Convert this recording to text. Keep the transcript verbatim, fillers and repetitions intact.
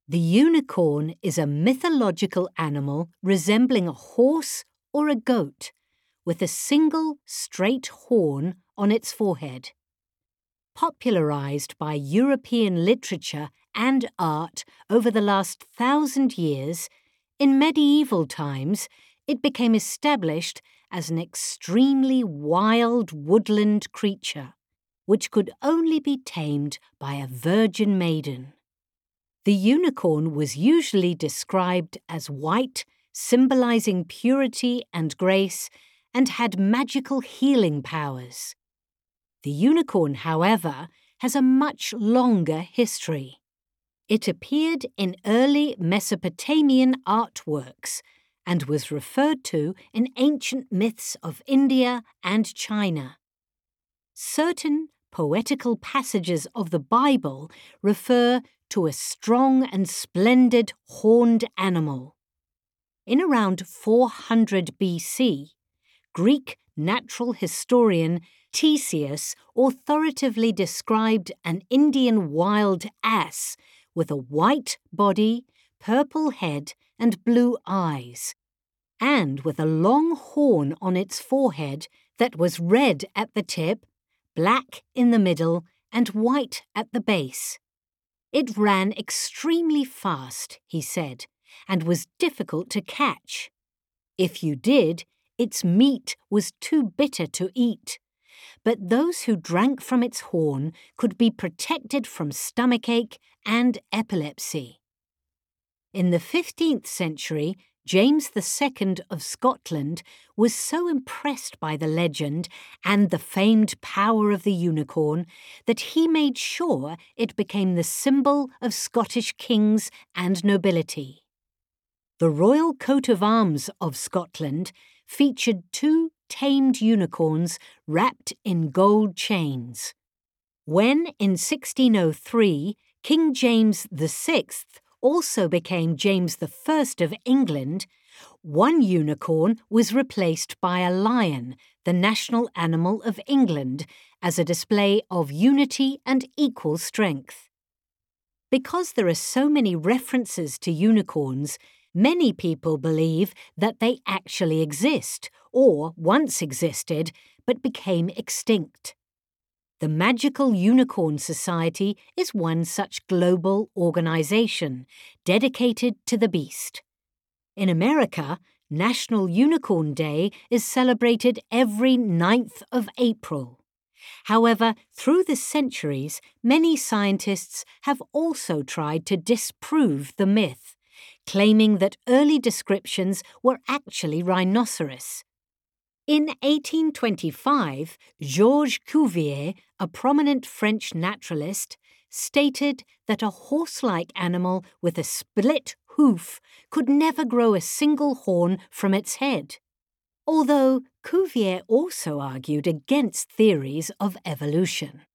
The unicorn is a mythological animal resembling a horse or a goat, with a single straight horn on its forehead. Popularized by European literature and art over the last thousand years, in medieval times it became established as an extremely wild woodland creature, which could only be tamed by a virgin maiden. The unicorn was usually described as white, symbolizing purity and grace, and had magical healing powers. The unicorn, however, has a much longer history. It appeared in early Mesopotamian artworks and was referred to in ancient myths of India and China. Certain poetical passages of the Bible refer to a strong and splendid horned animal. In around four hundred B C, Greek natural historian Ctesias authoritatively described an Indian wild ass with a white body, purple head, and blue eyes, and with a long horn on its forehead that was red at the tip, black in the middle, and white at the base. It ran extremely fast, he said, and was difficult to catch. If you did, its meat was too bitter to eat, but those who drank from its horn could be protected from stomachache and epilepsy. In the fifteenth century, James the Second of Scotland was so impressed by the legend and the famed power of the unicorn that he made sure it became the symbol of Scottish kings and nobility. The royal coat of arms of Scotland featured two tamed unicorns wrapped in gold chains. When, in sixteen oh three, King James the Sixth also became James the First of England, one unicorn was replaced by a lion, the national animal of England, as a display of unity and equal strength. Because there are so many references to unicorns, many people believe that they actually exist, or once existed, but became extinct. The Magical Unicorn Society is one such global organization dedicated to the beast. In America, National Unicorn Day is celebrated every ninth of April. However, through the centuries, many scientists have also tried to disprove the myth, claiming that early descriptions were actually rhinoceros. In eighteen twenty-five, Georges Cuvier, a prominent French naturalist, stated that a horse-like animal with a split hoof could never grow a single horn from its head. Although Cuvier also argued against theories of evolution.